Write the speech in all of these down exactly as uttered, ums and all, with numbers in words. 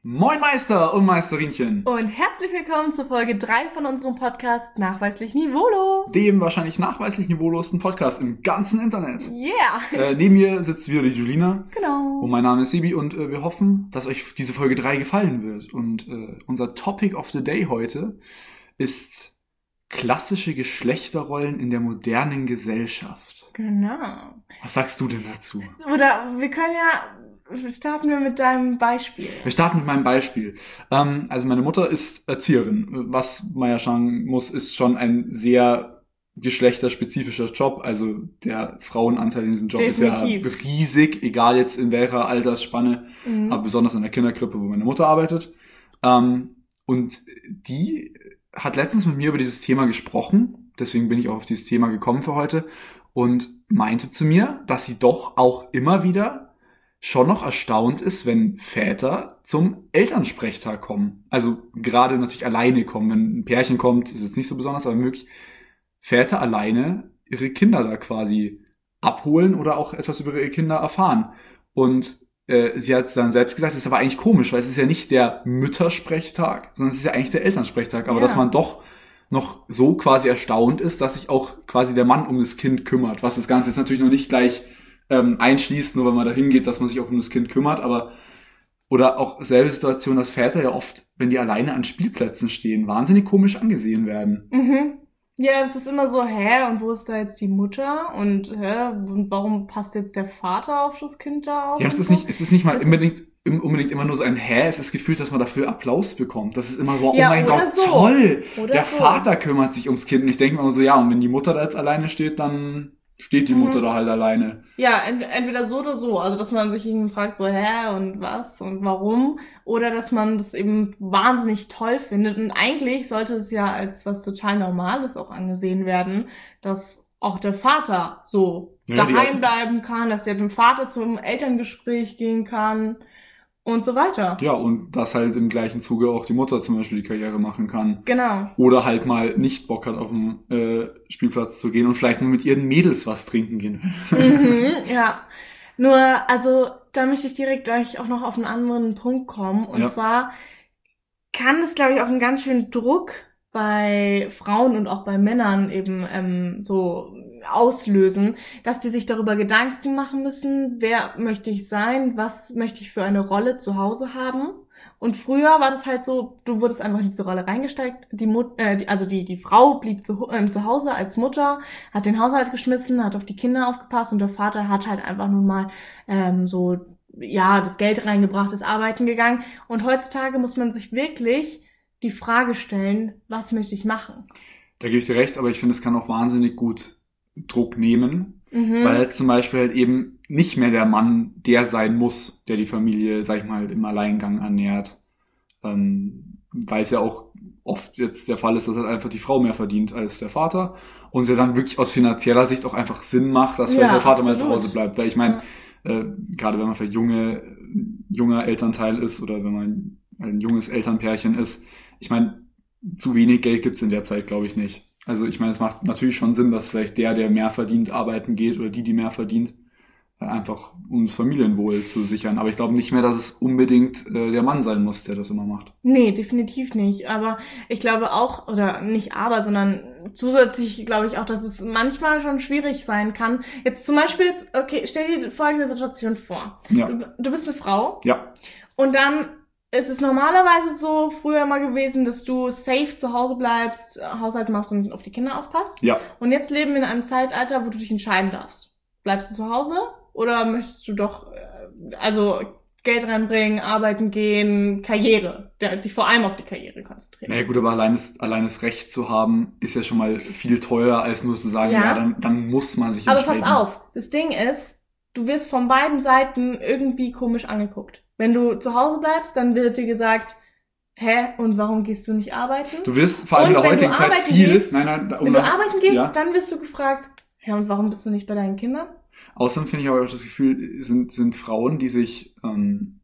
Moin Meister und Meisterinchen! Und herzlich willkommen zur Folge drei von unserem Podcast Nachweislich Niveaulos. Dem wahrscheinlich nachweislich niveaulosen Podcast im ganzen Internet. Yeah! Äh, neben mir sitzt wieder die Julina. Genau. Und mein Name ist Sebi und äh, wir hoffen, dass euch diese Folge drei gefallen wird. Und äh, unser Topic of the Day heute ist klassische Geschlechterrollen in der modernen Gesellschaft. Genau. Was sagst du denn dazu? Oder wir können ja... Starten wir mit deinem Beispiel. Wir starten mit meinem Beispiel. Ähm, also meine Mutter ist Erzieherin. Was man ja sagen muss, ist schon ein sehr geschlechterspezifischer Job. Also der Frauenanteil in diesem Job Definitiv. ist ja riesig, egal jetzt in welcher Altersspanne, mhm. aber besonders in der Kinderkrippe, wo meine Mutter arbeitet. Ähm, und die hat letztens mit mir über dieses Thema gesprochen. Deswegen bin ich auch auf dieses Thema gekommen für heute. Und meinte zu mir, dass sie doch auch immer wieder schon noch erstaunt ist, wenn Väter zum Elternsprechtag kommen. Also gerade natürlich alleine kommen. Wenn ein Pärchen kommt, ist jetzt nicht so besonders, aber wirklich Väter alleine ihre Kinder da quasi abholen oder auch etwas über ihre Kinder erfahren. Und äh, sie hat dann selbst gesagt, es ist aber eigentlich komisch, weil es ist ja nicht der Müttersprechtag, sondern es ist ja eigentlich der Elternsprechtag. Aber ja. Dass man doch noch so quasi erstaunt ist, dass sich auch quasi der Mann um das Kind kümmert. Was das Ganze jetzt natürlich noch nicht gleich Ähm, einschließt, nur wenn man da hingeht, dass man sich auch um das Kind kümmert, aber oder auch selbe Situation, dass Väter ja oft, wenn die alleine an Spielplätzen stehen, wahnsinnig komisch angesehen werden. Mhm. Ja, es ist immer so, hä, und wo ist da jetzt die Mutter? Und hä, und warum passt jetzt der Vater auf das Kind da auf? Ja, es ist nicht, es ist nicht mal unbedingt, unbedingt immer nur so ein Hä, es ist gefühlt, dass man dafür Applaus bekommt. Das ist immer so, oh ja, mein Gott, so. Toll! Oder der so. Vater kümmert sich ums Kind. Und ich denke mir immer so, ja, und wenn die Mutter da jetzt alleine steht, dann steht die Mutter mhm. da halt alleine. Ja, ent- entweder so oder so. Also, dass man sich eben fragt, so, hä, und was und warum? Oder dass man das eben wahnsinnig toll findet. Und eigentlich sollte es ja als was total Normales auch angesehen werden, dass auch der Vater so ja, daheim bleiben kann, dass er dem Vater zum Elterngespräch gehen kann und so weiter. Ja, und dass halt im gleichen Zuge auch die Mutter zum Beispiel die Karriere machen kann. Genau. Oder halt mal nicht Bock hat, auf den äh, Spielplatz zu gehen und vielleicht mal mit ihren Mädels was trinken gehen. Mhm, ja. Nur, also, da möchte ich direkt gleich auch noch auf einen anderen Punkt kommen. Und ja. zwar kann es, glaube ich, auch einen ganz schönen Druck bei Frauen und auch bei Männern eben ähm, so auslösen, dass die sich darüber Gedanken machen müssen, wer möchte ich sein, was möchte ich für eine Rolle zu Hause haben. Und früher war das halt so, du wurdest einfach in diese Rolle reingesteckt, die Mut, äh, die, also die die Frau blieb zu, äh, zu Hause als Mutter, hat den Haushalt geschmissen, hat auf die Kinder aufgepasst und der Vater hat halt einfach nun mal ähm, so ja das Geld reingebracht, ist arbeiten gegangen. Und heutzutage muss man sich wirklich die Frage stellen, was möchte ich machen? Da gebe ich dir recht, aber ich finde, es kann auch wahnsinnig gut Druck nehmen, mhm. weil jetzt zum Beispiel halt eben nicht mehr der Mann der sein muss, der die Familie, sag ich mal, im Alleingang ernährt. Ähm, weil es ja auch oft jetzt der Fall ist, dass halt einfach die Frau mehr verdient als der Vater und es ja dann wirklich aus finanzieller Sicht auch einfach Sinn macht, dass vielleicht ja, der Vater absolut. mal zu Hause bleibt. Weil ich meine, ja. äh, gerade wenn man vielleicht junge, junger Elternteil ist oder wenn man ein junges Elternpärchen ist, ich meine, zu wenig Geld gibt's in der Zeit, glaube ich, nicht. Also ich meine, es macht natürlich schon Sinn, dass vielleicht der, der mehr verdient, arbeiten geht oder die, die mehr verdient, einfach um das Familienwohl zu sichern. Aber ich glaube nicht mehr, dass es unbedingt äh, der Mann sein muss, der das immer macht. Nee, definitiv nicht. Aber ich glaube auch, oder nicht aber, sondern zusätzlich glaube ich auch, dass es manchmal schon schwierig sein kann. Jetzt zum Beispiel, jetzt, okay, stell dir folgende Situation vor. Ja. Du, du bist eine Frau. Ja. Und dann es ist normalerweise so früher immer gewesen, dass du safe zu Hause bleibst, Haushalt machst und auf die Kinder aufpasst. Ja. Und jetzt leben wir in einem Zeitalter, wo du dich entscheiden darfst. Bleibst du zu Hause oder möchtest du doch also Geld reinbringen, arbeiten gehen, Karriere, dich vor allem auf die Karriere konzentrieren? Naja gut, aber allein das, allein das Recht zu haben, ist ja schon mal viel teurer, als nur zu sagen, ja, ja dann, dann muss man sich entscheiden. Aber pass auf, das Ding ist, du wirst von beiden Seiten irgendwie komisch angeguckt. Wenn du zu Hause bleibst, dann wird dir gesagt, hä, und warum gehst du nicht arbeiten? Du wirst vor allem in der heutigen Zeit viel... Gehst, nein, nein, um wenn du arbeiten gehst, ja. dann wirst du gefragt, hä, und warum bist du nicht bei deinen Kindern? Außerdem finde ich aber auch das Gefühl, sind, sind Frauen, die sich ähm,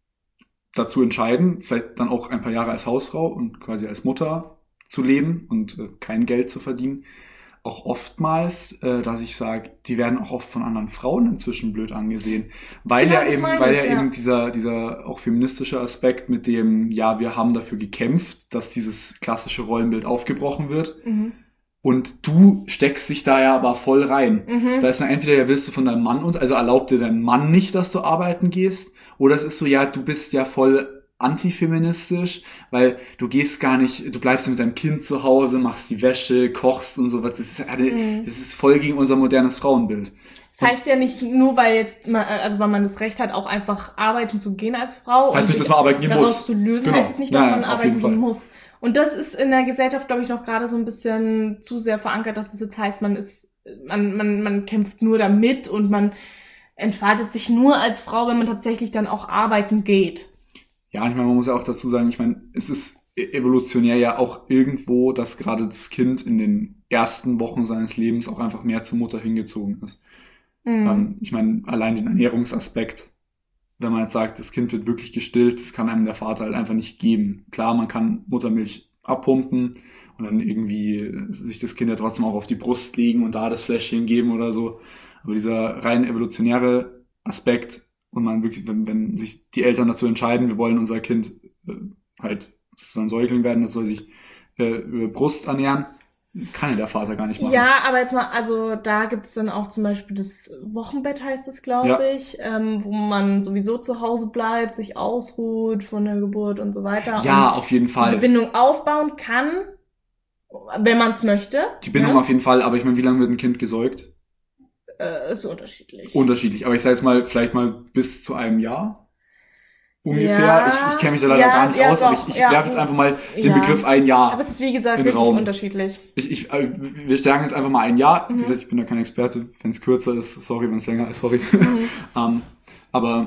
dazu entscheiden, vielleicht dann auch ein paar Jahre als Hausfrau und quasi als Mutter zu leben und äh, kein Geld zu verdienen, auch oftmals, äh, dass ich sage, die werden auch oft von anderen Frauen inzwischen blöd angesehen, weil Genau, ja das eben, meine weil ich, ja ja. eben dieser dieser auch feministische Aspekt mit dem, ja, wir haben dafür gekämpft, dass dieses klassische Rollenbild aufgebrochen wird. Mhm. Und du steckst dich da ja aber voll rein. Mhm. Da ist dann entweder, ja, willst du von deinem Mann und also erlaubt dir dein Mann nicht, dass du arbeiten gehst, oder es ist so, ja, du bist ja voll antifeministisch, weil du gehst gar nicht, du bleibst mit deinem Kind zu Hause, machst die Wäsche, kochst und sowas. Das ist, eine, Mhm. das ist voll gegen unser modernes Frauenbild. Das heißt ja nicht nur, weil jetzt, man, also weil man das Recht hat, auch einfach arbeiten zu gehen als Frau. Heißt und nicht, dass man arbeiten gehen daraus muss. zu lösen, Genau. heißt es nicht, dass Nein, man auf arbeiten jeden Fall. gehen muss. Und das ist in der Gesellschaft, glaube ich, noch gerade so ein bisschen zu sehr verankert, dass es jetzt heißt, man ist, man, man, man kämpft nur damit und man entfaltet sich nur als Frau, wenn man tatsächlich dann auch arbeiten geht. Ja, ich meine, man muss ja auch dazu sagen, ich meine, es ist evolutionär ja auch irgendwo, dass gerade das Kind in den ersten Wochen seines Lebens auch einfach mehr zur Mutter hingezogen ist. Mhm. Ähm, ich meine, allein den Ernährungsaspekt, wenn man jetzt sagt, das Kind wird wirklich gestillt, das kann einem der Vater halt einfach nicht geben. Klar, man kann Muttermilch abpumpen und dann irgendwie sich das Kind ja trotzdem auch auf die Brust legen und da das Fläschchen geben oder so. Aber dieser rein evolutionäre Aspekt, und man wirklich, wenn, wenn sich die Eltern dazu entscheiden, wir wollen unser Kind äh, halt, das soll ein Säugling werden, das soll sich äh, über Brust ernähren, das kann ja der Vater gar nicht machen. Ja, aber jetzt mal, also da gibt's dann auch zum Beispiel das Wochenbett, heißt es, glaube Ja. ich, ähm, wo man sowieso zu Hause bleibt, sich ausruht von der Geburt und so weiter. Ja, und auf jeden Fall. diese Bindung aufbauen kann, wenn man es möchte. Die Bindung ne? auf jeden Fall, aber ich meine, wie lange wird ein Kind gesäugt? Äh, ist unterschiedlich. Unterschiedlich, aber ich sage jetzt mal, vielleicht mal bis zu einem Jahr ungefähr. Ja, ich ich kenne mich da leider ja, gar nicht ja, aus, aber doch, ich, ich ja. werfe jetzt einfach mal den Ja. Begriff ein Jahr. Aber es ist, wie gesagt, in wirklich Raum. unterschiedlich. Ich, ich, äh, wir sagen jetzt einfach mal ein Jahr. Mhm. Wie gesagt, ich bin da kein Experte. Wenn es kürzer ist, sorry, wenn es länger ist, sorry. Mhm. um, aber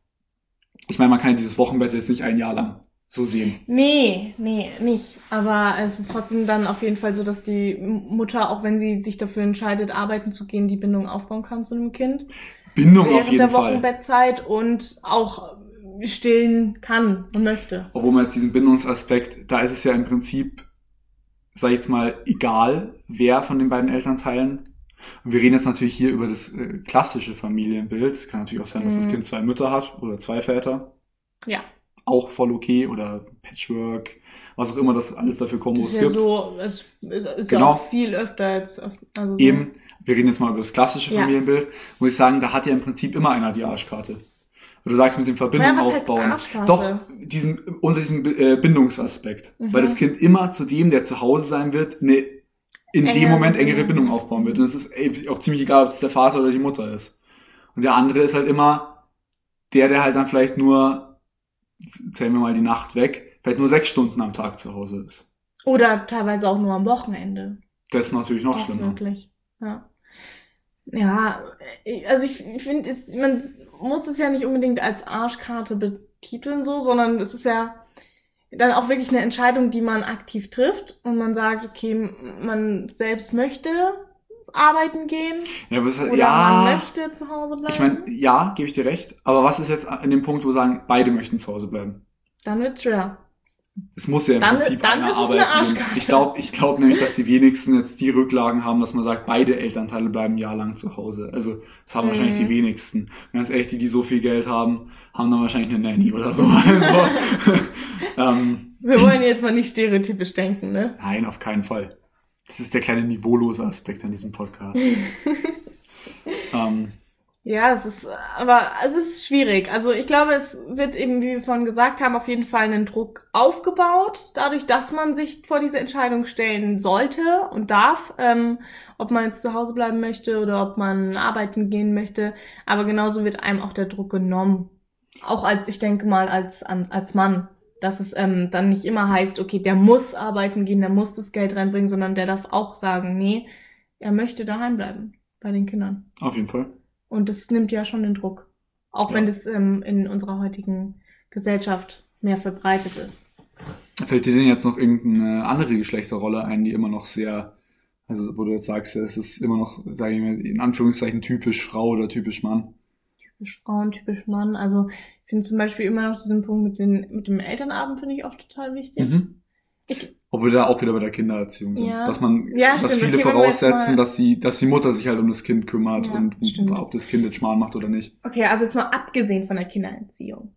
ich meine, man kann dieses Wochenbett jetzt nicht ein Jahr lang so sehen. Nee, nee, nicht. Aber es ist trotzdem dann auf jeden Fall so, dass die Mutter, auch wenn sie sich dafür entscheidet, arbeiten zu gehen, die Bindung aufbauen kann zu einem Kind. Bindung Während auf jeden der Fall. Wochenbettzeit und auch stillen kann und möchte. Obwohl man jetzt diesen Bindungsaspekt, da ist es ja im Prinzip, sag ich jetzt mal, egal, wer von den beiden Elternteilen. Und wir reden jetzt natürlich hier über das äh, klassische Familienbild. Es kann natürlich auch sein, dass das Mhm. Kind zwei Mütter hat oder zwei Väter. Ja. Auch voll okay. Oder Patchwork, was auch immer das alles dafür Das Kombos ist ja gibt. so, es ist, ist Genau. ja auch viel öfter als, also so. Eben, wir reden jetzt mal über das klassische Ja. Familienbild. Muss ich sagen, da hat ja im Prinzip immer einer die Arschkarte. Und du sagst mit dem Verbindung Ja, was heißt aufbauen. Arschkarte? Doch, diesen, unter diesem äh, Bindungsaspekt. Mhm. Weil das Kind immer zu dem, der zu Hause sein wird, eine in dem Engere Moment engere Bindung. Bindung aufbauen wird. Und es ist ey, auch ziemlich egal, ob es der Vater oder die Mutter ist. Und der andere ist halt immer der, der halt dann vielleicht nur, zählen wir mal die Nacht weg, vielleicht nur sechs Stunden am Tag zu Hause ist. Oder teilweise auch nur am Wochenende. Das ist natürlich noch Auch schlimmer. wirklich. Ja. Ja, also ich finde, es- man muss es ja nicht unbedingt als Arschkarte betiteln so, sondern es ist ja dann auch wirklich eine Entscheidung, die man aktiv trifft und man sagt, okay, man selbst möchte arbeiten gehen Ja, was, oder ja, man möchte zu Hause bleiben. ich meine, ja, gebe ich dir recht. Aber was ist jetzt an dem Punkt, wo wir sagen, beide möchten zu Hause bleiben? Dann wird's schwer. Es muss ja im Dann- Prinzip dann einer ist es eine arbeiten gehen. Arschkarte. Ich glaube ich glaub nämlich, dass die wenigsten jetzt die Rücklagen haben, dass man sagt, beide Elternteile bleiben ein Jahr lang zu Hause. Also das haben Mhm. wahrscheinlich die wenigsten. Ganz ehrlich, die, die so viel Geld haben, haben dann wahrscheinlich eine Nanny oder so. Also, ähm, Wir wollen jetzt mal nicht stereotypisch denken, ne? nein, auf keinen Fall. Das ist der kleine niveaulose Aspekt an diesem Podcast. ähm, Ja, es ist, aber es ist schwierig. Also ich glaube, es wird eben, wie wir vorhin gesagt haben, auf jeden Fall einen Druck aufgebaut, dadurch, dass man sich vor diese Entscheidung stellen sollte und darf, ähm, ob man jetzt zu Hause bleiben möchte oder ob man arbeiten gehen möchte. Aber genauso wird einem auch der Druck genommen. Auch als, ich denke mal, als, als Mann. Dass es ähm, dann nicht immer heißt, okay, der muss arbeiten gehen, der muss das Geld reinbringen, sondern der darf auch sagen, nee, er möchte daheim bleiben bei den Kindern. auf jeden Fall. Und das nimmt ja schon den Druck. Auch Ja. wenn das ähm, in unserer heutigen Gesellschaft mehr verbreitet ist. Fällt dir denn jetzt noch irgendeine andere Geschlechterrolle ein, die immer noch sehr, also wo du jetzt sagst, es ist immer noch, sage ich mal, in Anführungszeichen typisch Frau oder typisch Mann? Typisch Frauen, typisch Mann. Also ich finde zum Beispiel immer noch diesen Punkt mit, den, mit dem Elternabend finde ich auch total wichtig. Mhm. Ich, Obwohl wir da auch wieder bei der Kindererziehung sind. Ja. Dass man, Ja, dass stimmt. viele Okay, wenn wir jetzt voraussetzen, mal- dass die, dass die Mutter sich halt um das Kind kümmert Ja, und stimmt. ob das Kind jetzt Schmarrn macht oder nicht. okay, also jetzt mal abgesehen von der Kindererziehung.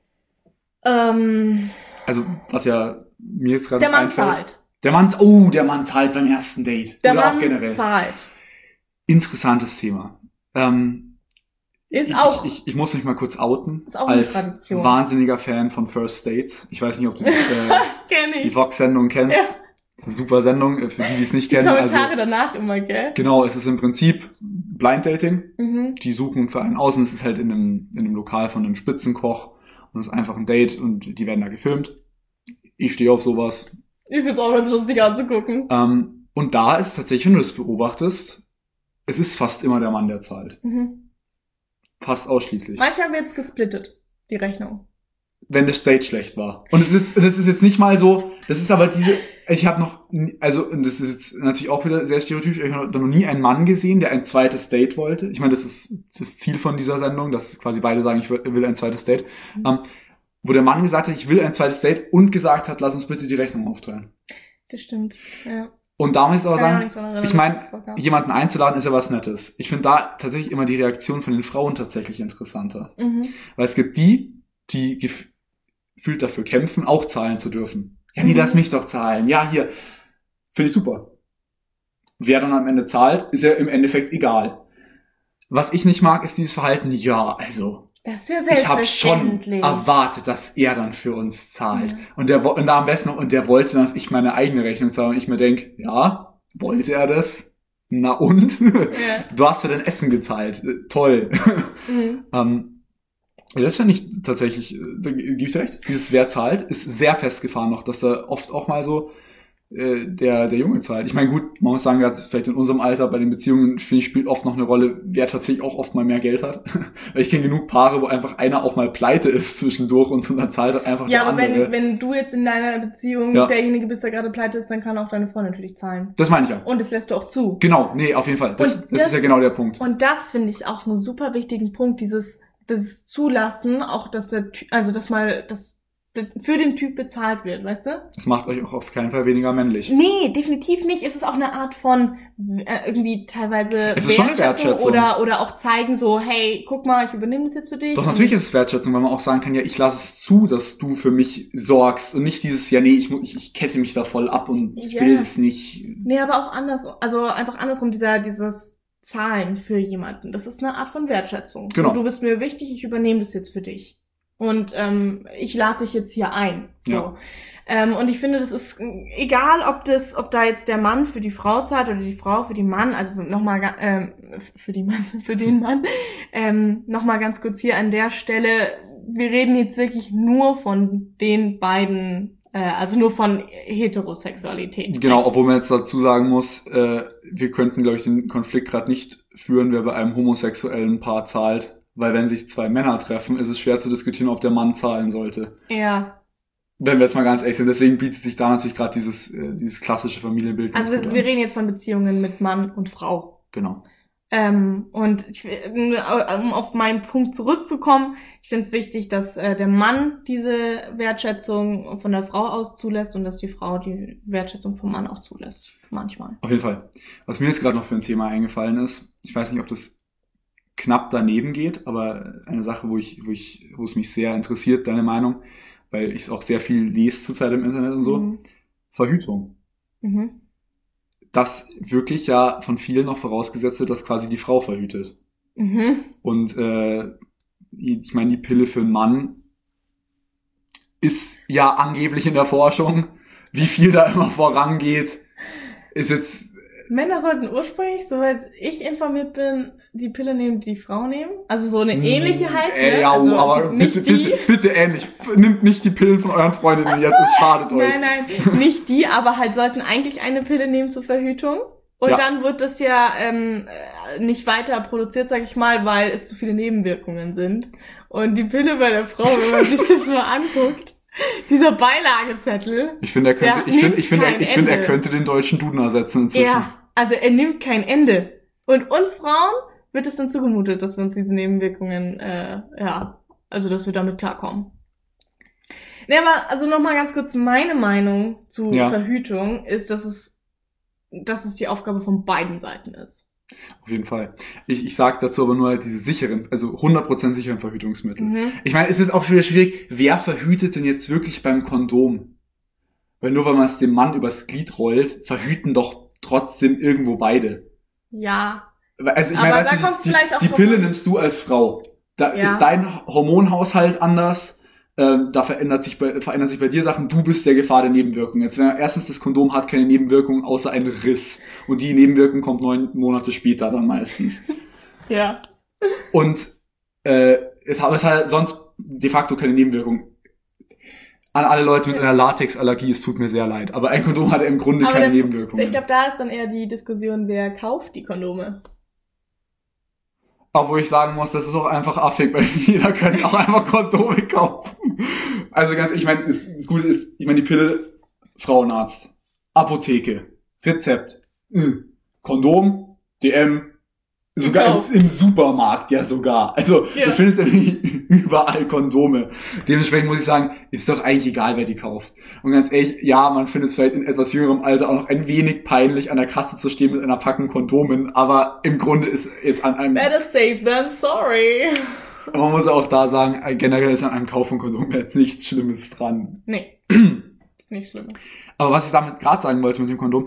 Ähm, Also, was ja mir jetzt gerade der Mann einfällt. zahlt. Der Mann, oh, der Mann zahlt beim ersten Date. Der oder Mann auch generell. zahlt. Interessantes Thema. Ähm, Ist ich, auch. Ich, ich, ich muss mich mal kurz outen. Ist auch eine als Tradition. wahnsinniger Fan von First Dates. Ich weiß nicht, ob du die, äh, Kenn ich. die Vox-Sendung kennst. Ja. Das ist eine super Sendung, äh, für die, die es nicht Die kennen. Also, Kommentare danach immer, gell? genau, es ist im Prinzip Blind Dating. Mhm. Die suchen für einen aus und es ist halt in einem, in einem Lokal von einem Spitzenkoch und es ist einfach ein Date und die werden da gefilmt. Ich stehe auf sowas. Ich find's auch ganz lustig anzugucken. Ähm, und da ist tatsächlich, wenn du das beobachtest, es ist fast immer der Mann, der zahlt. Mhm. Fast ausschließlich. Manchmal wird's gesplittet, die Rechnung. Wenn das Date schlecht war. Und es ist, das ist jetzt nicht mal so, das ist aber diese, ich habe noch, nie- also, und das ist jetzt natürlich auch wieder sehr stereotypisch, ich habe noch nie einen Mann gesehen, der ein zweites Date wollte. Ich meine, das ist das Ziel von dieser Sendung, dass quasi beide sagen, ich will will ein zweites Date. Mhm. Ähm, wo der Mann gesagt hat, ich will ein zweites Date und gesagt hat, lass uns bitte die Rechnung aufteilen. Das stimmt, ja. Und da muss ich aber Kann sagen, mich dran erinnern, ich meine, dass es vorkam. jemanden einzuladen ist ja was Nettes. Ich finde da tatsächlich immer die Reaktion von den Frauen tatsächlich interessanter. Mhm. Weil es gibt die, die gef- gefühlt dafür kämpfen, auch zahlen zu dürfen. Ja, nee, Mhm. lass mich doch zahlen. Ja, hier. Finde ich super. Wer dann am Ende zahlt, ist ja im Endeffekt egal. Was ich nicht mag, ist dieses Verhalten, ja, also, Das ist ja ich habe schon selbstverständlich. erwartet, dass er dann für uns zahlt. Ja. Und der wo- und da am besten noch, und der wollte, dass ich meine eigene Rechnung zahle. Und ich mir denk, ja, wollte er das? Na und? Ja. Du hast für dein Essen gezahlt. Äh, Toll. Mhm. ähm, ja, das finde ich tatsächlich, äh, da gebe ich dir recht. Dieses wer zahlt, ist sehr festgefahren noch, dass da oft auch mal so äh, der der Junge zahlt. Ich meine, gut, man muss sagen, gerade vielleicht in unserem Alter bei den Beziehungen, finde ich, spielt oft noch eine Rolle, wer tatsächlich auch oft mal mehr Geld hat. Weil ich kenne genug Paare, wo einfach einer auch mal pleite ist zwischendurch und so dann zahlt halt einfach Ja, der aber andere. wenn, wenn du jetzt in deiner Beziehung Ja. derjenige bist, der gerade pleite ist, dann kann auch deine Frau natürlich zahlen. Das meine ich ja. Und das lässt du auch zu. Genau, nee, auf jeden Fall. Das, Und das, das- ist ja genau der Punkt. Und das finde ich auch einen super wichtigen Punkt, dieses, das Zulassen, auch dass der, Ty- also dass mal, dass der- für den Typ bezahlt wird, weißt du? Das macht euch auch auf keinen Fall weniger männlich. Nee, definitiv nicht. Es ist auch eine Art von äh, irgendwie teilweise Es ist schon eine Wertschätzung. oder oder auch zeigen so, hey, guck mal, ich übernehme das jetzt für dich. Doch natürlich ist es Wertschätzung, weil man auch sagen kann, ja, ich lasse es zu, dass du für mich sorgst und nicht dieses, ja, nee, ich, mu- ich, ich kette mich da voll ab und ich Ja. will das nicht. Nee, aber auch andersrum, also einfach andersrum, dieser, dieses Zahlen für jemanden. Das ist eine Art von Wertschätzung. Genau. Und du bist mir wichtig, ich übernehme das jetzt für dich. Und ähm, ich lade dich jetzt hier ein. So. Ja. Ähm, und ich finde, das ist egal, ob das, ob da jetzt der Mann für die Frau zahlt oder die Frau für die Mann, also nochmal ähm, für die Mann, für den Mann, ähm, nochmal ganz kurz hier an der Stelle, wir reden jetzt wirklich nur von den beiden, äh, also nur von Heterosexualität. Genau, obwohl man jetzt dazu sagen muss, äh, wir könnten, glaube ich, den Konflikt gerade nicht führen, wer bei einem homosexuellen Paar zahlt. Weil wenn sich zwei Männer treffen, ist es schwer zu diskutieren, ob der Mann zahlen sollte. Ja. Wenn wir jetzt mal ganz ehrlich sind. Deswegen bietet sich da natürlich gerade dieses, äh, dieses klassische Familienbild ganz Also wir, gut wir an. reden jetzt von Beziehungen mit Mann und Frau. Genau. Ähm, und ich, um auf meinen Punkt zurückzukommen, ich finde es wichtig, dass äh, der Mann diese Wertschätzung von der Frau aus zulässt und dass die Frau die Wertschätzung vom Mann auch zulässt. Manchmal. Auf jeden Fall. Was mir jetzt gerade noch für ein Thema eingefallen ist, ich weiß nicht, ob das knapp daneben geht, aber eine Sache, wo ich, wo ich, wo es mich sehr interessiert, deine Meinung, weil ich es auch sehr viel lese zurzeit im Internet und so. Mhm. Verhütung. Mhm. Das wirklich ja von vielen noch vorausgesetzt wird, dass quasi die Frau verhütet. Mhm. Und äh, ich meine, die Pille für einen Mann ist ja angeblich in der Forschung, wie viel da immer vorangeht, ist jetzt Männer sollten ursprünglich, soweit ich informiert bin, die Pille nehmen, die die Frau nehmen. Also so eine ähnliche halt. Äh, Ne? ja, also aber nicht bitte, die. bitte, bitte ähnlich. F- Nimmt nicht die Pillen von euren Freundinnen jetzt, es schadet euch. Nein, nein, nicht die, aber halt sollten eigentlich eine Pille nehmen zur Verhütung. Und Ja. dann wird das ja ähm, äh, nicht weiter produziert, sag ich mal, weil es zu viele Nebenwirkungen sind. Und die Pille bei der Frau, wenn man sich das mal anguckt, dieser Beilagezettel. Ich finde, er könnte, Der ich finde, nimmt ich finde, kein ich finde, er Ende. könnte den deutschen Duden ersetzen inzwischen. Ja, also er nimmt kein Ende. Und uns Frauen wird es dann zugemutet, dass wir uns diese Nebenwirkungen, äh, ja, also dass wir damit klarkommen. Nee, aber also nochmal ganz kurz meine Meinung zu Ja. Verhütung ist, dass es, dass es die Aufgabe von beiden Seiten ist. Auf jeden Fall. Ich, ich sag dazu aber nur halt diese sicheren, also hundert Prozent sicheren Verhütungsmittel. Mhm. Ich meine, es ist auch schon wieder schwierig, wer verhütet denn jetzt wirklich beim Kondom? Weil nur weil man es dem Mann übers Glied rollt, verhüten doch trotzdem irgendwo beide. Ja. Also ich Aber meine, da weißt du, kommt's die, vielleicht auch die drauf Pille an. nimmst du als Frau. Da Ja. ist dein Hormonhaushalt anders. Ähm, da verändert sich bei, verändern sich bei dir Sachen. Du bist der Gefahr der Nebenwirkungen. Jetzt, erstens, das Kondom hat keine Nebenwirkungen außer einen Riss. Und die Nebenwirkung kommt neun Monate später dann meistens. Ja. Und äh, es hat, es hat sonst de facto keine Nebenwirkung. An alle Leute mit einer Latexallergie, es tut mir sehr leid. Aber ein Kondom hat im Grunde Aber keine dann- Nebenwirkungen. Ich glaube, da ist dann eher die Diskussion, wer kauft die Kondome. Obwohl ich sagen muss, das ist auch einfach affig, weil jeder kann auch einfach Kondome kaufen. Also ganz, ich meine, das, das Gute ist, ich meine, die Pille, Frauenarzt, Apotheke, Rezept, äh, Kondom, D M, sogar Gekauft. im, im Supermarkt ja sogar. Also Ja. du findest irgendwie überall Kondome. Dementsprechend muss ich sagen, ist doch eigentlich egal, wer die kauft. Und ganz ehrlich, ja, man findet es vielleicht in etwas jüngerem Alter auch noch ein wenig peinlich, an der Kasse zu stehen mit einer Packung Kondomen, aber im Grunde ist jetzt an einem... Better safe than sorry. Man muss auch da sagen, generell ist an einem Kauf von Kondom jetzt nichts Schlimmes dran. Nee. Nicht schlimm. Aber was ich damit gerade sagen wollte mit dem Kondom,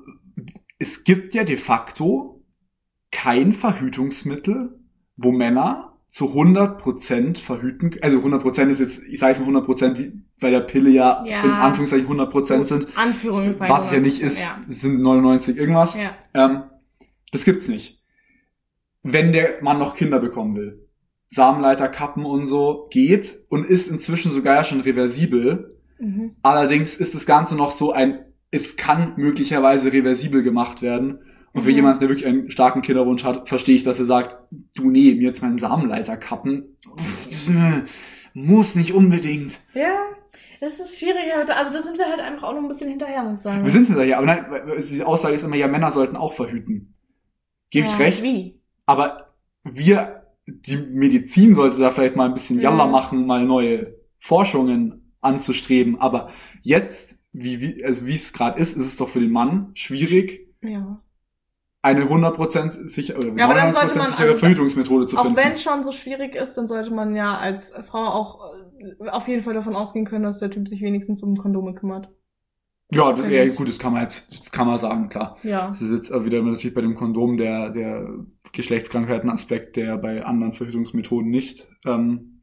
es gibt ja de facto kein Verhütungsmittel, wo Männer zu hundert Prozent verhüten, also hundert Prozent ist jetzt, ich sage es mal hundert Prozent, wie bei der Pille ja, Ja. in Anführungszeichen hundert Prozent sind, Anführungszeichen. was es ja nicht ist, Ja. es sind neunundneunzig irgendwas. Ja. Ähm, das gibt's nicht. Wenn der Mann noch Kinder bekommen will. Samenleiter, Kappen und so geht und ist inzwischen sogar ja schon reversibel. Mhm. Allerdings ist das Ganze noch so ein, es kann möglicherweise reversibel gemacht werden. Und für Mhm. jemanden, der wirklich einen starken Kinderwunsch hat, verstehe ich, dass er sagt, du nee, mir jetzt meinen Samenleiter kappen, pff, muss nicht unbedingt. Ja, das ist schwieriger. Also da sind wir halt einfach auch noch ein bisschen hinterher, muss ich sagen. Wir sind hinterher, aber nein, die Aussage ist immer, ja, Männer sollten auch verhüten. Gebe ich Ja, recht. Wie? Aber wir, die Medizin sollte da vielleicht mal ein bisschen Mhm. Jalla machen, mal neue Forschungen anzustreben. Aber jetzt, wie, wie, also wie es gerade ist, ist es doch für den Mann schwierig, Ja. eine hundert Prozent sichere, oder Ja, aber dann neunundneunzig Prozent sollte man- sichere also, Verhütungsmethode zu Auch finden. wenn es schon so schwierig ist, dann sollte man ja als Frau auch äh, auf jeden Fall davon ausgehen können, dass der Typ sich wenigstens um Kondome kümmert. Ja, das, ja, Natürlich. gut, das kann man jetzt, das kann man sagen, klar. Ja. Das ist jetzt auch wieder natürlich bei dem Kondom der, der Geschlechtskrankheiten-Aspekt, der bei anderen Verhütungsmethoden nicht ähm,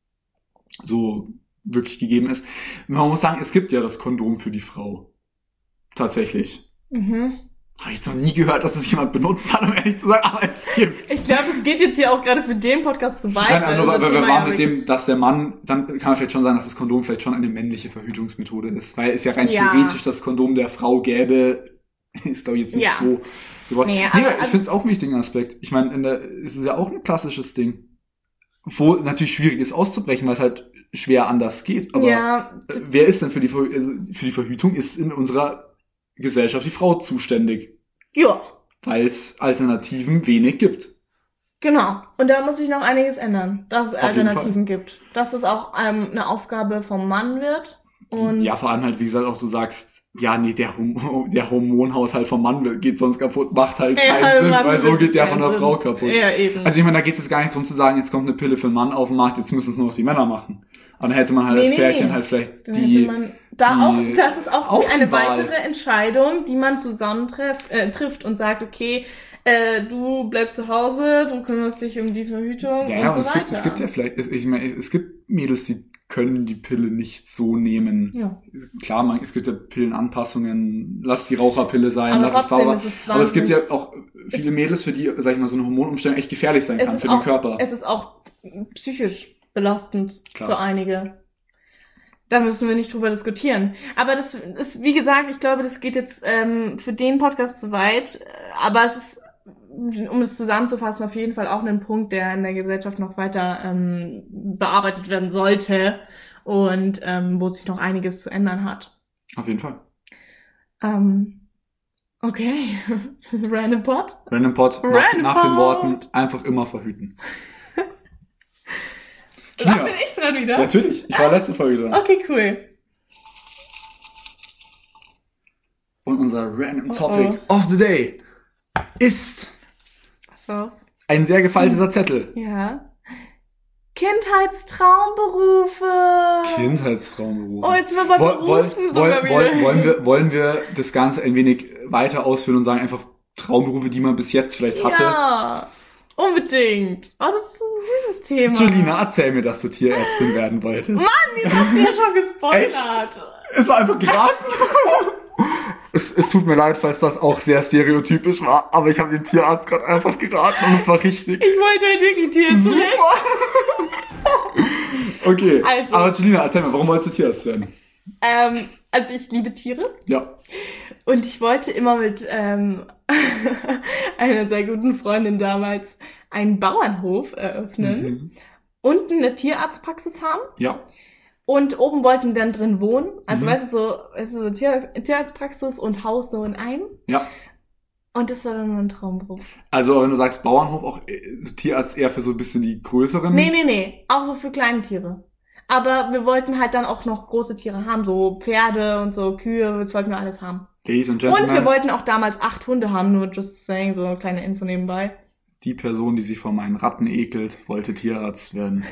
so wirklich gegeben ist. Man muss sagen, es gibt ja das Kondom für die Frau. Tatsächlich. Mhm. Habe ich jetzt noch nie gehört, dass es jemand benutzt hat, um ehrlich zu sagen, aber es gibt's. Ich glaube, es geht jetzt hier auch gerade für den Podcast zu weit. Nein, nein, nur weil, unser weil wir Thema waren ja mit wirklich- dem, dass der Mann, dann kann man vielleicht schon sagen, dass das Kondom vielleicht schon eine männliche Verhütungsmethode ist. Weil es ja rein Ja. theoretisch das Kondom der Frau gäbe, ist glaube ich jetzt nicht Ja. so gewollt. Nee, Nee, aber- ich finde es auch einen wichtigen Aspekt. Ich meine, in der, es ist ja auch ein klassisches Ding. Wo natürlich schwierig ist auszubrechen, weil es halt schwer anders geht. Aber ja, äh, wer ist denn für die, Ver also für die Verhütung ist in unserer Gesellschaft die Frau zuständig? ja, Weil es Alternativen wenig gibt. genau. Und da muss sich noch einiges ändern, dass es Auf jeden Alternativen gibt. Dass es auch ähm, eine Aufgabe vom Mann wird. Und Ja, vor allem halt, wie gesagt, auch du sagst, ja, nee, der, Hom der Hormonhaushalt vom Mann geht sonst kaputt, macht halt Ja, keinen Sinn, Mann, weil so das geht der keinen von der Sinn. Frau kaputt. Ja, eben. Also ich meine, da geht es jetzt gar nicht darum zu sagen, jetzt kommt eine Pille für einen Mann auf den Markt, jetzt müssen es nur noch die Männer machen. Aber dann hätte man halt Nee, als nee, Pärchen nee. halt vielleicht Dann die... hätte man da die- auch, das ist auch, auch eine die Wahl. weitere Entscheidung, die man zusammen treff, äh, trifft und sagt, okay, äh, du bleibst zu Hause, du kümmerst dich um die Verhütung Ja, und ja, so und es weiter. gibt, es gibt ja vielleicht, es- ich meine, es gibt Mädels, die können die Pille nicht so nehmen. Ja. Klar, man, es gibt ja Pillenanpassungen, lass die Raucherpille sein, Aber lass es trotzdem Bauer. ist es Aber es gibt ja wahnsinnig- auch viele Mädels, für die, sag ich mal, so eine Hormonumstellung echt gefährlich sein Es kann ist für auch, den Körper. Es ist auch psychisch belastend Klar. für einige. Da müssen wir nicht drüber diskutieren. Aber das ist, wie gesagt, ich glaube, das geht jetzt ähm, für den Podcast zu weit. Aber es ist, um es zusammenzufassen, auf jeden Fall auch ein Punkt, der in der Gesellschaft noch weiter ähm, bearbeitet werden sollte und ähm, wo sich noch einiges zu ändern hat. Auf jeden Fall. Ähm, okay. Random Pot? Random Pot, nach, Random nach den Pot. Worten, einfach immer verhüten. Ach, bin ich dran wieder? Natürlich, ich war ah. letzte Folge dran. Okay, cool. Und unser Random Topic oh, oh. of the Day ist so. ein sehr gefalteter hm. Zettel. Ja. Kindheitstraumberufe. Kindheitstraumberufe. Oh, jetzt sind wir bei Berufen woll, sogar woll, woll, wollen, wir, wollen wir das Ganze ein wenig weiter ausführen und sagen einfach Traumberufe, die man bis jetzt vielleicht hatte? Ja, unbedingt. Oh, das ist ein süßes Thema. Julina, erzähl mir, dass du Tierärztin werden wolltest. Mann, jetzt hast du ja schon gespoilert. Echt? Es war einfach geraten. Es, es tut mir leid, falls das auch sehr stereotypisch war, aber ich habe den Tierarzt gerade einfach geraten und es war richtig. Ich wollte halt wirklich Tierarzt werden. Super. Okay, also, aber Julina, erzähl mir, warum wolltest du Tierarzt werden? Ähm, also ich liebe Tiere. Ja. Und ich wollte immer mit ähm, einer sehr guten Freundin damals einen Bauernhof eröffnen, mhm. unten eine Tierarztpraxis haben. Ja. Und oben wollten wir dann drin wohnen. Also, mhm. weißt du, so, weißt du, so Tier, Tierarztpraxis und Haus so in einem. Ja. Und das war dann mein Traumberuf. Also, wenn du sagst Bauernhof, auch so Tierarzt eher für so ein bisschen die größeren? Nee, nee, nee. Auch so für kleine Tiere. Aber wir wollten halt dann auch noch große Tiere haben. So Pferde und so Kühe. Das wollten wir alles haben. Ladies and Gentlemen. Und wir wollten auch damals acht Hunde haben. Nur just saying, so eine kleine Info nebenbei. Die Person, die sich vor meinen Ratten ekelt, wollte Tierarzt werden.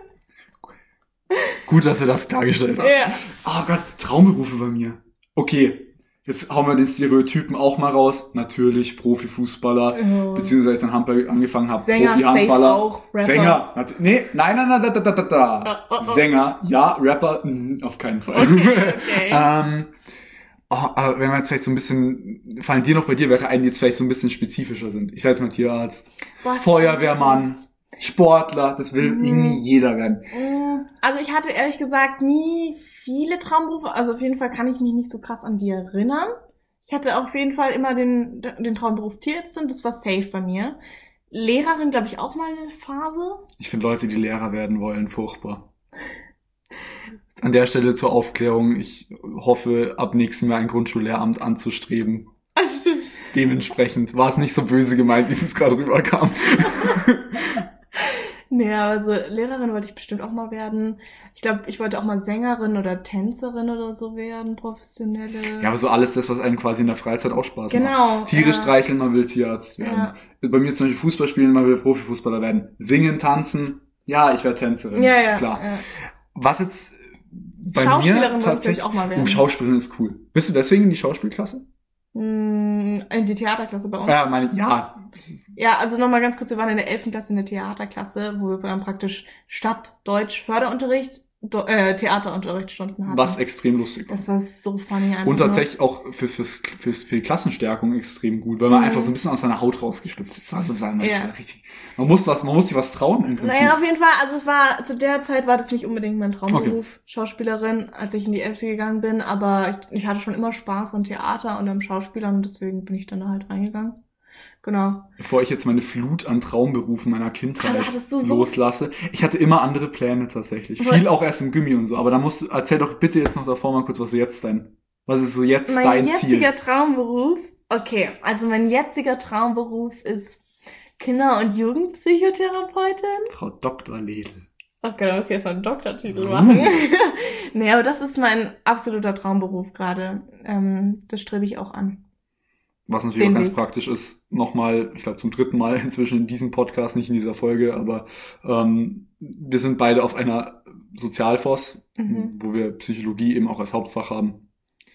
Gut, dass er das klargestellt hat. Ja. Oh Gott, Traumberufe bei mir. Okay, jetzt hauen wir den Stereotypen auch mal raus. Natürlich Profifußballer, oh. beziehungsweise als ich dann Handball angefangen habe, Profi-Handballer. Auch, Rapper. Sänger. Nee, nein, nein, nein, da, da, da, da. Oh, oh, oh. Sänger, ja, Rapper, mh, auf keinen Fall. Okay, okay. ähm, oh, aber wenn wir jetzt vielleicht so ein bisschen, fallen dir noch bei dir welche ein, die jetzt vielleicht so ein bisschen spezifischer sind. Ich sag jetzt mal Tierarzt, Boah, Feuerwehrmann. Sportler, das will mm. irgendwie jeder werden. Also ich hatte ehrlich gesagt nie viele Traumberufe, also auf jeden Fall kann ich mich nicht so krass an die erinnern. Ich hatte auf jeden Fall immer den, den Traumberuf Tierärztin, das war safe bei mir. Lehrerin, glaube ich, auch mal eine Phase. Ich finde Leute, die Lehrer werden wollen, furchtbar. An der Stelle zur Aufklärung, ich hoffe, ab nächstem Jahr ein Grundschullehramt anzustreben. Ah, stimmt. Dementsprechend war es nicht so böse gemeint, wie es gerade rüberkam. Nee, also Lehrerin wollte ich bestimmt auch mal werden. Ich glaube, ich wollte auch mal Sängerin oder Tänzerin oder so werden, professionelle. Ja, aber so alles das, was einem quasi in der Freizeit auch Spaß genau, macht. Genau. Tiere ja. streicheln, man will Tierarzt werden. Ja. Bei mir zum Beispiel Fußball spielen, man will Profifußballer werden. Singen, tanzen, ja, ich werde Tänzerin. Ja, ja. Klar. Ja. Was jetzt bei mir tatsächlich auch mal werden. Oh, Schauspielerin ist cool. Bist du deswegen in die Schauspielklasse? In die Theaterklasse bei uns. Ja, meine, ja. Ja, also nochmal ganz kurz, wir waren in der elften Klasse in der Theaterklasse, wo wir dann praktisch statt Deutsch Förderunterricht, Do- äh, Theaterunterrichtsstunden hatten. Was extrem lustig war. Das war so funny einfach. Und tatsächlich auch für, fürs, fürs, für die Klassenstärkung extrem gut, weil man mhm. einfach so ein bisschen aus seiner Haut rausgeschlüpft ist. Das war so, das war ja. richtig, man muss was, man muss sich was trauen im Prinzip. Naja, auf jeden Fall, also es war, zu der Zeit war das nicht unbedingt mein Traumberuf, okay. Schauspielerin, als ich in die elfte gegangen bin, aber ich, ich hatte schon immer Spaß am Theater und am Schauspielern und deswegen bin ich dann da halt reingegangen. Genau. Bevor ich jetzt meine Flut an Traumberufen meiner Kindheit so loslasse. Ich hatte immer andere Pläne tatsächlich. Viel auch erst im Gimmi und so. Aber da musst du, erzähl doch bitte jetzt noch davor mal kurz, was du jetzt dein, was ist so jetzt mein dein Ziel? Mein jetziger Traumberuf? Okay, also mein jetziger Traumberuf ist Kinder- und Jugendpsychotherapeutin. Frau Doktor Ledl. Okay, da muss ich jetzt mal einen Doktortitel mm. machen. Nee, aber das ist mein absoluter Traumberuf gerade. Ähm, das strebe ich auch an. Was natürlich Den auch ganz Weg. praktisch ist, nochmal, ich glaube zum dritten Mal inzwischen in diesem Podcast, nicht in dieser Folge, aber ähm, wir sind beide auf einer Sozialfos, mhm. wo wir Psychologie eben auch als Hauptfach haben.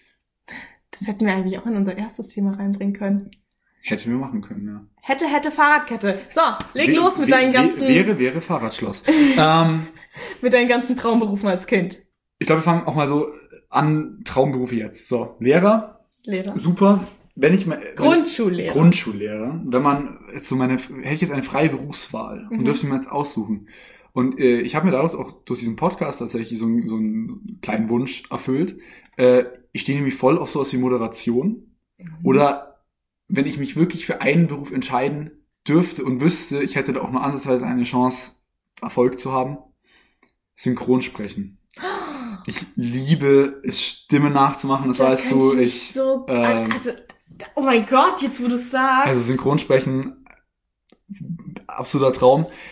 Das hätten wir eigentlich auch in unser erstes Thema reinbringen können. Hätten wir machen können, ja. Hätte, hätte, Fahrradkette. So, leg we- los mit we- deinen we- ganzen... Wäre, wäre Fahrradschloss. ähm, mit deinen ganzen Traumberufen als Kind. Ich glaube, wir fangen auch mal so an, Traumberufe jetzt. So, Lehrer. Lehrer. Super. Wenn ich mal Grundschullehrer. Grundschullehrer. Wenn man jetzt so meine, hätte ich jetzt eine freie Berufswahl und Mhm. dürfte mir jetzt aussuchen. Und äh, ich habe mir daraus auch durch diesen Podcast tatsächlich so, so einen kleinen Wunsch erfüllt. Äh, ich stehe nämlich voll auf sowas wie Moderation. Mhm. Oder wenn ich mich wirklich für einen Beruf entscheiden dürfte und wüsste, ich hätte da auch nur ansatzweise eine Chance, Erfolg zu haben. Synchronsprechen. Ich liebe es, Stimme nachzumachen, das Da weißt kann du. ich mich Ich, so, ähm, also, oh mein Gott, jetzt wo du sagst. Also Synchronsprechen, absoluter Traum.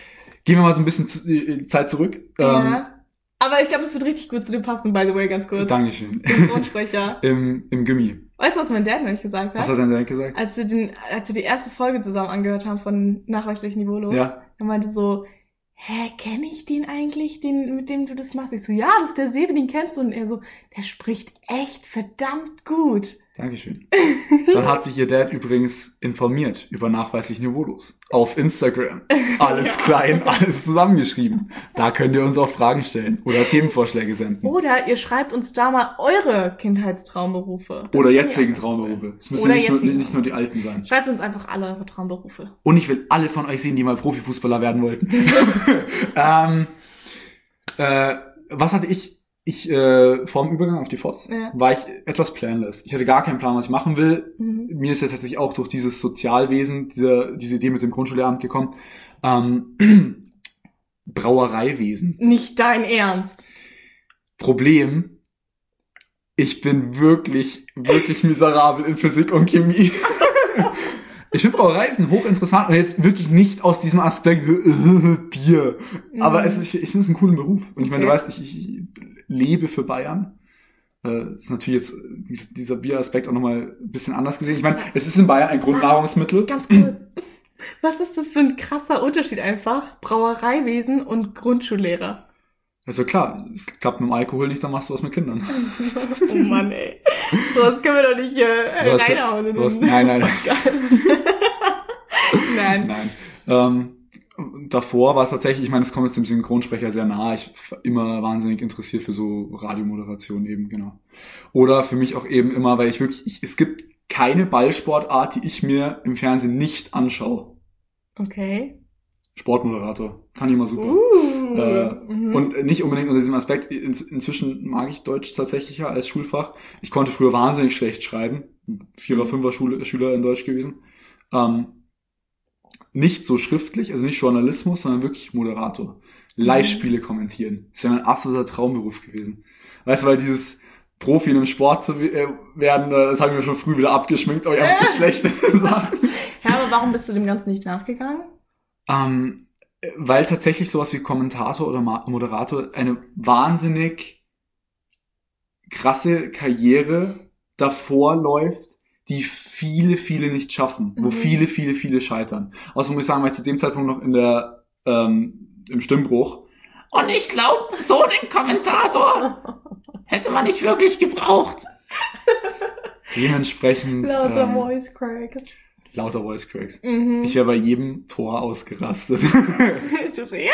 Gehen wir mal so ein bisschen zu, äh, Zeit zurück. Ja. Ähm, Aber ich glaube, es wird richtig gut zu dir passen, by the way, ganz kurz. Dankeschön. Synchronsprecher. Im, Im Gimmi. Weißt du, was mein Dad nämlich gesagt hat? Was hat dein Dad gesagt? Als wir, den, als wir die erste Folge zusammen angehört haben von Nachweislich Niveaulos. Ja. Er meinte so, hä, kenne ich den eigentlich, den, mit dem du das machst? Ich so, ja, das ist der Sebe, den kennst du. Und er so, der spricht echt verdammt gut. Dankeschön. Dann hat sich ihr Dad übrigens informiert über Nachweislich Niveaulos. Auf Instagram. Alles ja. klein, alles zusammengeschrieben. Da könnt ihr uns auch Fragen stellen oder Themenvorschläge senden. Oder ihr schreibt uns da mal eure Kindheitstraumberufe. Das oder jetzigen Traumberufe. Es müssen nicht nur, nicht nur die alten sein. Schreibt uns einfach alle eure Traumberufe. Und ich will alle von euch sehen, die mal Profifußballer werden wollten. ähm, äh, was hatte ich? Ich, äh, vor dem Übergang auf die F O S, ja. war ich etwas planless. Ich hatte gar keinen Plan, was ich machen will. Mhm. Mir ist jetzt tatsächlich auch durch dieses Sozialwesen, diese, diese Idee mit dem Grundschullehramt gekommen. Ähm, Brauereiwesen. Nicht dein Ernst. Problem, ich bin wirklich, wirklich miserabel in Physik und Chemie. Ich finde Brauereiwesen hochinteressant und jetzt wirklich nicht aus diesem Aspekt Bier. Mhm. Aber es ist, ich finde es einen coolen Beruf. Und ich meine, okay. du weißt, ich, ich lebe für Bayern. Äh, ist natürlich jetzt dieser Bieraspekt auch nochmal ein bisschen anders gesehen. Ich meine, es ist in Bayern ein Grundnahrungsmittel. Ganz cool. Was ist das für ein krasser Unterschied einfach? Brauereiwesen und Grundschullehrer. Also klar, es klappt mit dem Alkohol nicht, dann machst du was mit Kindern. Oh Mann, ey. Sowas können wir doch nicht äh, so reinhauen. In sowas, nein, nein. nein. Nein. Ähm, davor war es tatsächlich, ich meine, es kommt jetzt dem Synchronsprecher sehr nahe. Ich war immer wahnsinnig interessiert für so Radiomoderation eben, genau. Oder für mich auch eben immer, weil ich wirklich, ich, es gibt keine Ballsportart, die ich mir im Fernsehen nicht anschaue. Okay. Sportmoderator. Fand ich immer super. Uh, äh, mhm. Und nicht unbedingt unter diesem Aspekt. In, inzwischen mag ich Deutsch tatsächlich als Schulfach. Ich konnte früher wahnsinnig schlecht schreiben. Vierer, Fünfer Schule, Schüler in Deutsch gewesen. Ähm, nicht so schriftlich, also nicht Journalismus, sondern wirklich Moderator. Live-Spiele kommentieren. Das wäre mein absoluter Traumberuf gewesen. Weißt du, weil dieses Profi in einem Sport zu werden, das habe ich mir schon früh wieder abgeschminkt, aber ich habe zu schlechte Sachen. Ja, aber warum bist du dem Ganzen nicht nachgegangen? Ähm, weil tatsächlich sowas wie Kommentator oder Moderator eine wahnsinnig krasse Karriere davor läuft, die viele, viele nicht schaffen, mhm. wo viele, viele, viele scheitern. Außerdem muss ich sagen, war ich zu dem Zeitpunkt noch in der ähm, im Stimmbruch. Und ich glaube, so einen Kommentator hätte man nicht wirklich gebraucht. Dementsprechend lauter ähm, Voice Cracks. Lauter Voice Cracks. Mhm. Ich wäre bei jedem Tor ausgerastet. Du so, ja!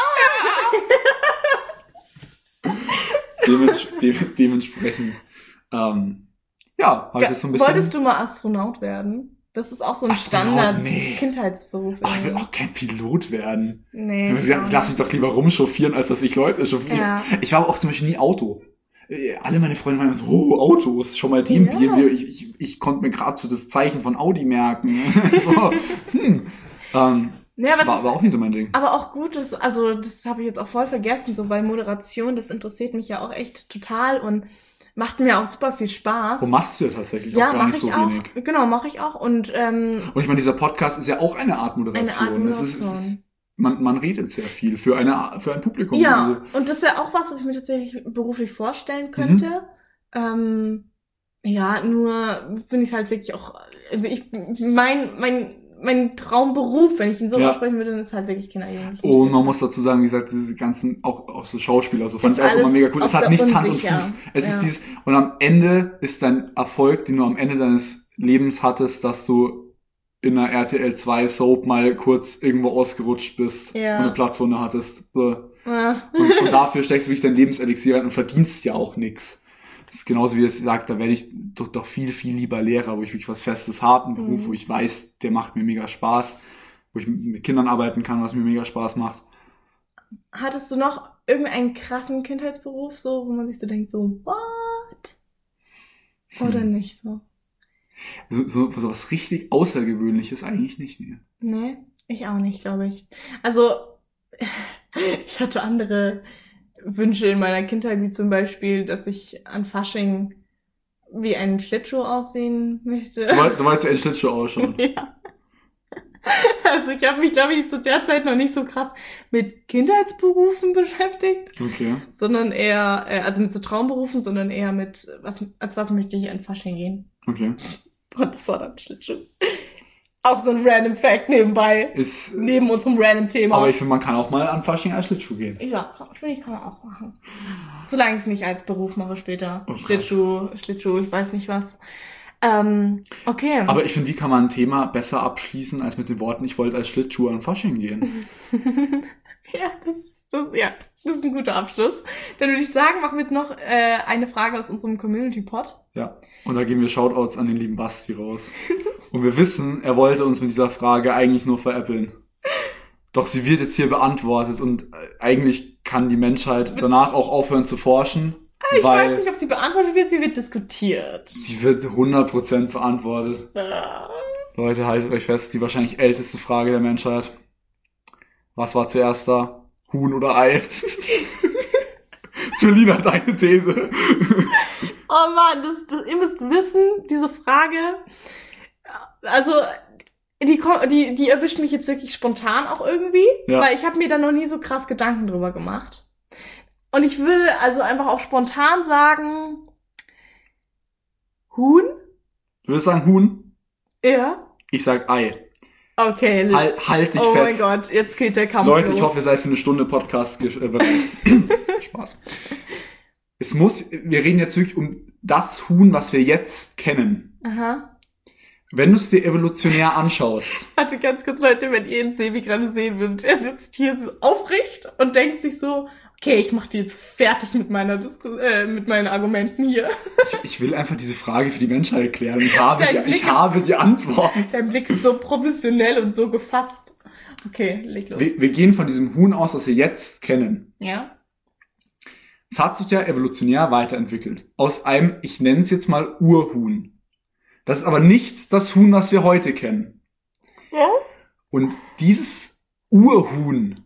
Dements- de- dementsprechend, ähm, ja, habe ich das so ein bisschen... Wolltest du mal Astronaut werden? Das ist auch so ein Standard-Kindheitsberuf. Nee. Oh, ich will auch kein Pilot werden. Nee. Lass mich doch lieber rumchauffieren, als dass ich Leute chauffiere. Ja. Ich war auch zum Beispiel nie Auto. Alle meine Freunde meinen so, oh, Autos, schon mal den ja. B M W. Ich, ich, ich konnte mir gerade so das Zeichen von Audi merken. so, hm. ähm, ja, aber war ist, aber auch nicht so mein Ding. Aber auch gut, das, also das habe ich jetzt auch voll vergessen, so bei Moderation, das interessiert mich ja auch echt total und macht mir auch super viel Spaß. Wo machst du ja tatsächlich ja, auch gar nicht so auch, wenig. Genau, mache ich auch. Und, ähm, und ich meine, dieser Podcast ist ja auch eine Art Moderation. Eine Art Moderation. Es ist, es ist, man, man redet sehr viel für eine für ein Publikum. Ja, also. Und das wäre auch was, was ich mir tatsächlich beruflich vorstellen könnte. Mhm. Ähm, ja, nur finde ich es halt wirklich auch, also ich, mein, mein, mein Traumberuf, wenn ich ihn so ja. aussprechen würde, ist halt wirklich Kinderjugend. Und man muss dazu sagen, wie gesagt, diese ganzen, auch, auch so Schauspieler, so fand ich auch immer mega cool. Es hat nichts Hand und Fuß. Es ja. ist dieses, und am Ende ist dein Erfolg, den du am Ende deines Lebens hattest, dass du in einer R T L zwei Soap mal kurz irgendwo ausgerutscht bist ja. und eine Platzwunde hattest. So. Ja. Und, und dafür steckst du wirklich dein Lebenselixier rein und verdienst ja auch nix. Das ist genauso wie es sagt, da werde ich doch, doch viel, viel lieber Lehrer, wo ich wirklich was Festes habe, einen Beruf, mhm. wo ich weiß, der macht mir mega Spaß, wo ich mit Kindern arbeiten kann, was mir mega Spaß macht. Hattest du noch irgendeinen krassen Kindheitsberuf, so, wo man sich so denkt, so, what? Oder hm. nicht so? So, so, so was richtig Außergewöhnliches eigentlich nicht, ne? Nee, ich auch nicht, glaube ich. Also, ich hatte andere Wünsche in meiner Kindheit, wie zum Beispiel, dass ich an Fasching wie ein Schlittschuh aussehen möchte. Du wolltest, du wolltest ja ein Schlittschuh ausschauen. Ja. Also ich habe mich, glaube ich, zu der Zeit noch nicht so krass mit Kindheitsberufen beschäftigt. Okay. Sondern eher, äh, also mit so Traumberufen, sondern eher mit, was, als was möchte ich an Fasching gehen. Okay. Und das war dann Schlittschuh. Auch so ein random Fact nebenbei. Ist, neben unserem random Thema. Aber ich finde, man kann auch mal an Fasching als Schlittschuh gehen. Ja, finde ich, kann man auch machen. Solange ich es nicht als Beruf mache später. Oh Schlittschuh, Schlittschuh, ich weiß nicht was. Ähm, okay. Aber ich finde, wie kann man ein Thema besser abschließen, als mit den Worten, ich wollte als Schlittschuh an Fasching gehen? Ja, das ist, das, ja, das ist ein guter Abschluss. Dann würde ich sagen, machen wir jetzt noch äh, eine Frage aus unserem Community-Pod. Ja, und da geben wir Shoutouts an den lieben Basti raus. Und wir wissen, er wollte uns mit dieser Frage eigentlich nur veräppeln. Doch sie wird jetzt hier beantwortet und eigentlich kann die Menschheit danach auch aufhören zu forschen. Ich weil weiß nicht, ob sie beantwortet wird, sie wird diskutiert. Sie wird hundert Prozent beantwortet. Ah. Leute, haltet euch fest, die wahrscheinlich älteste Frage der Menschheit. Was war zuerst da? Huhn oder Ei? Julina, deine These. Oh Mann, das, das, ihr müsst wissen, diese Frage, also die, die, die erwischt mich jetzt wirklich spontan auch irgendwie, ja. Weil ich habe mir da noch nie so krass Gedanken drüber gemacht. Und ich würde also einfach auch spontan sagen, Huhn? Du würdest sagen Huhn? Ja. Ich sag Ei. Okay. Halt, halt dich oh fest. Oh mein Gott, jetzt geht der Kampf Leute, los. ich hoffe, ihr seid für eine Stunde Podcast äh, bereit. Spaß. Es muss, wir reden jetzt wirklich um das Huhn, was wir jetzt kennen. Aha. Wenn du es dir evolutionär anschaust. Warte, ganz kurz, Leute, wenn ihr den Sebi gerade sehen würdet. Er sitzt hier so aufrecht und denkt sich so, okay, ich mach die jetzt fertig mit meiner Disku- äh, mit meinen Argumenten hier. Ich, ich will einfach diese Frage für die Menschheit erklären. Ich habe, die, ich ist, habe die Antwort. Sein Blick ist so professionell und so gefasst. Okay, leg los. Wir, wir gehen von diesem Huhn aus, das wir jetzt kennen. Ja. Es hat sich ja evolutionär weiterentwickelt. Aus einem, ich nenne es jetzt mal Urhuhn. Das ist aber nicht das Huhn, das wir heute kennen. Ja? Und dieses Urhuhn,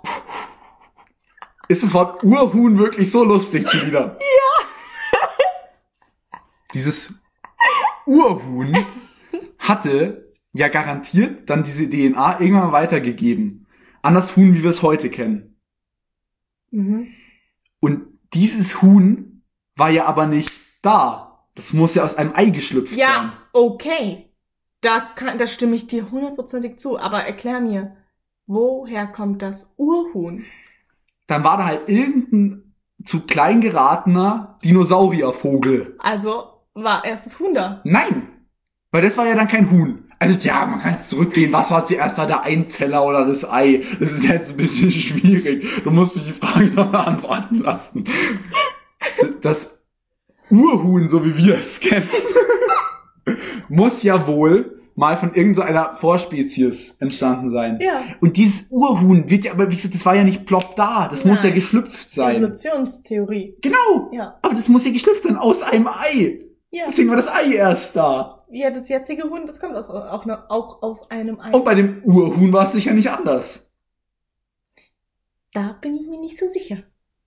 ist das Wort Urhuhn wirklich so lustig schon wieder? Ja. Dieses Urhuhn hatte ja garantiert dann diese D N A irgendwann weitergegeben an das Huhn, wie wir es heute kennen. Mhm. Und dieses Huhn war ja aber nicht da. Das muss ja aus einem Ei geschlüpft ja, sein. Ja, okay. Da, kann, da stimme ich dir hundertprozentig zu. Aber erklär mir, woher kommt das Urhuhn? Dann war da halt irgendein zu klein geratener Dinosauriervogel. Also war erst das Huhn da? Nein, weil das war ja dann kein Huhn. Also ja, man kann jetzt zurückgehen, was war zuerst da, der Einzeller oder das Ei? Das ist jetzt ein bisschen schwierig. Du musst mich die Frage noch beantworten lassen. Das Urhuhn, so wie wir es kennen, muss ja wohl mal von irgendeiner Vorspezies entstanden sein. Ja. Und dieses Urhuhn wird ja, aber wie gesagt, das war ja nicht plopp da. Das Nein. muss ja geschlüpft sein. Evolutionstheorie. Genau. Ja. Aber das muss ja geschlüpft sein aus einem Ei. Ja. Deswegen war das Ei erst da. Ja, das jetzige Huhn, das kommt aus, auch, auch aus einem Ei. Und bei dem Urhuhn war es sicher nicht anders. Da bin ich mir nicht so sicher.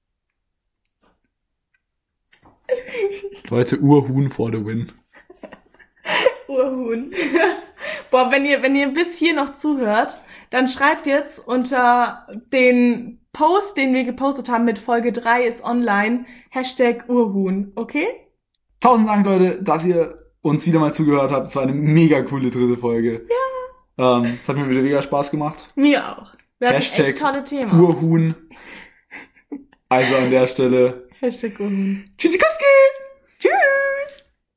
Leute, Urhuhn for the win. Urhuhn. Boah, wenn ihr, wenn ihr bis hier noch zuhört, dann schreibt jetzt unter den Post, den wir gepostet haben mit Folge drei ist online, Hashtag Urhuhn, okay? Tausend Dank, Leute, dass ihr uns wieder mal zugehört habt. Es war eine mega coole dritte Folge. Ja. Ähm, es hat mir wieder mega Spaß gemacht. Mir auch. Wir hatten Hashtag echt tolle Themen. Urhuhn. Also an der Stelle. Hashtag Urhuhn. Tschüssikowski! Tschüss!